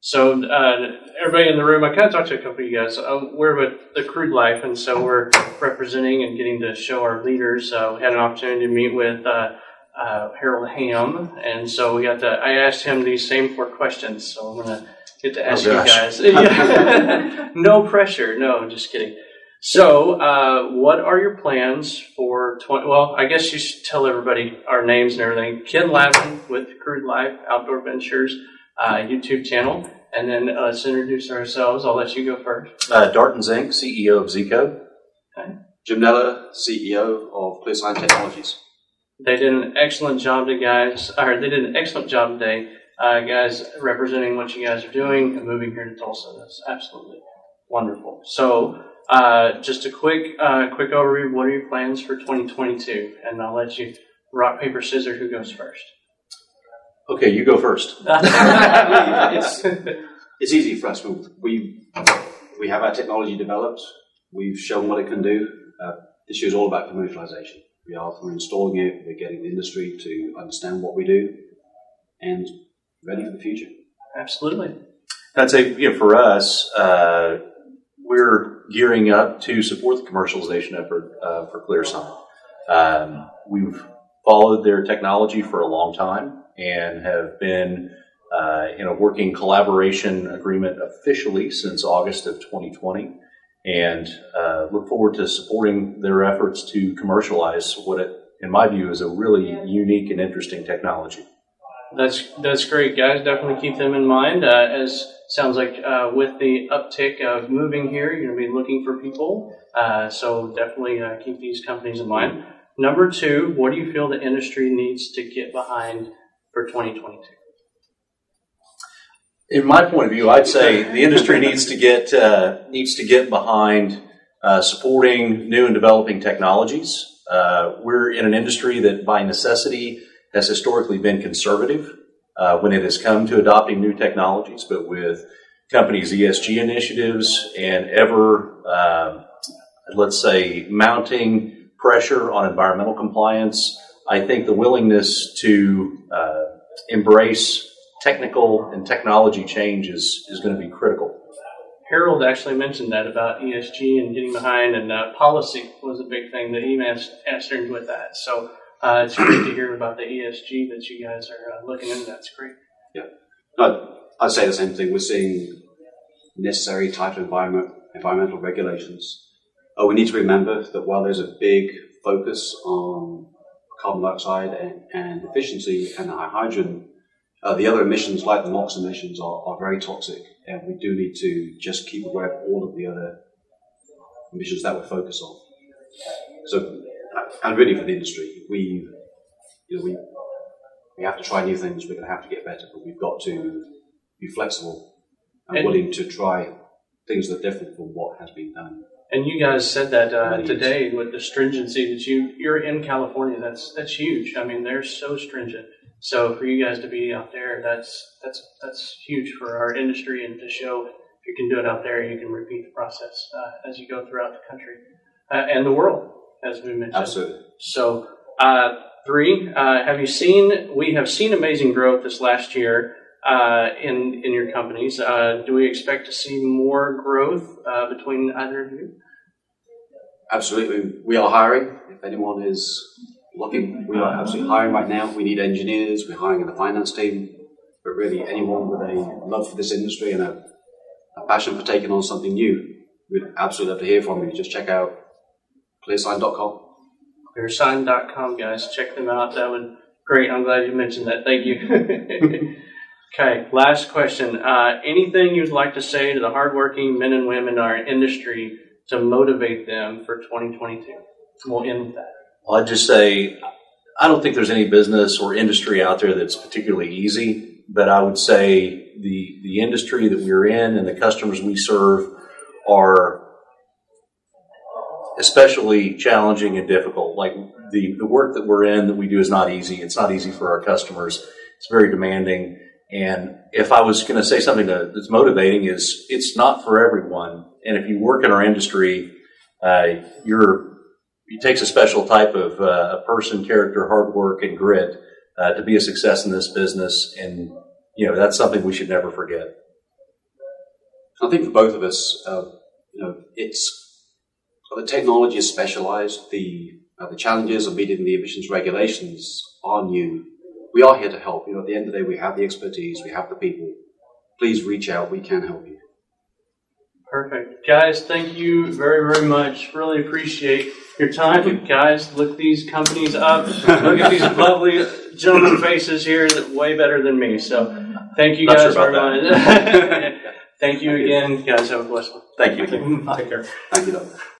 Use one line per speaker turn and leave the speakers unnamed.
So everybody in the room, I kind of talked to a couple of you guys. We're with the Crude Life, and so we're representing and getting to show our leaders. We had an opportunity to meet with Harold Hamm, and so I asked him these same 4 questions. So I'm going to get to ask you guys. No pressure. No, just kidding. So, what are your plans for well, I guess you should tell everybody our names and everything. Ken Lavin with Crude Life Outdoor Ventures YouTube channel. And then let's introduce ourselves. I'll let you go first.
Darton Zink, CEO of Zeco.
Okay. Jim Neller, CEO of ClearSign Technologies.
They did an excellent job today, guys, representing what you guys are doing and moving here to Tulsa. That's absolutely wonderful. So, just a quick overview. What are your plans for 2022? And I'll let you rock, paper, scissors. Who goes first?
Okay, you go first.
It's easy for us. We have our technology developed. We've shown what it can do. This year is all about commercialization. We're installing it. We're getting the industry to understand what we do and ready for the future.
Absolutely.
I'd say, for us, we're gearing up to support the commercialization effort for ClearSign. We've followed their technology for a long time and have been in a working collaboration agreement officially since August of 2020, and look forward to supporting their efforts to commercialize what, in my view, is a really unique and interesting technology.
That's great, guys. Definitely keep them in mind. As sounds like with the uptick of moving here, you're going to be looking for people. So definitely keep these companies in mind. Number 2, what do you feel the industry needs to get behind for 2022?
In my point of view, I'd say the industry needs to get behind supporting new and developing technologies. We're in an industry that, by necessity, has historically been conservative when it has come to adopting new technologies, but with companies' ESG initiatives and ever, mounting pressure on environmental compliance, I think the willingness to embrace technical and technology change is going to be critical.
Harold actually mentioned that about ESG and getting behind, and policy was a big thing that he answered with that. So it's great to hear about the ESG that you guys are looking into. That's great.
Yeah, I'd say the same thing. We're seeing necessary type of environmental regulations. We need to remember that while there's a big focus on carbon dioxide and efficiency and high hydrogen, the other emissions, like the NOx emissions, are very toxic, and we do need to just keep aware of all of the other emissions that we're focused on. So, and really for the industry, we have to try new things. We're going to have to get better, but we've got to be flexible and willing to try things that are different from what has been done.
And you guys said that today with the stringency that you're in California. That's huge. I mean, they're so stringent. So for you guys to be out there, that's huge for our industry, and to show if you can do it out there, you can repeat the process as you go throughout the country and the world, as we mentioned.
Absolutely.
So 3, we have seen amazing growth this last year in your companies. Do we expect to see more growth between either of you?
Absolutely. We are hiring. If anyone is looking, we are absolutely hiring right now. We need engineers. We're hiring in the finance team. But really, anyone with a love for this industry and a passion for taking on something new, we'd absolutely love to hear from you. Just check out ClearSign.com.
ClearSign.com, guys. Check them out. That would great. I'm glad you mentioned that. Thank you. Okay, last question. Anything you'd like to say to the hardworking men and women in our industry to motivate them for 2022? We'll end with that.
Well, I'd just say I don't think there's any business or industry out there that's particularly easy, but I would say the industry that we're in and the customers we serve are especially challenging and difficult. Like the work that we're in, that we do, is not easy. It's not easy for our customers. It's very demanding. And if I was going to say something that's motivating, is it's not for everyone. And if you work in our industry, it takes a special type of a person, character, hard work, and grit to be a success in this business. And, that's something we should never forget.
I think for both of us, the technology is specialized. The challenges of meeting the emissions regulations are new. We are here to help. At the end of the day, we have the expertise, we have the people. Please reach out. We can help you.
Perfect. Guys, thank you very, very much. Really appreciate your time. Guys, look these companies up. Look at these lovely gentlemen faces here. Way better than me. So thank you guys very much. Thank you again. Guys, have a blessed one.
Thank you.
Take care.
Thank you, Doug.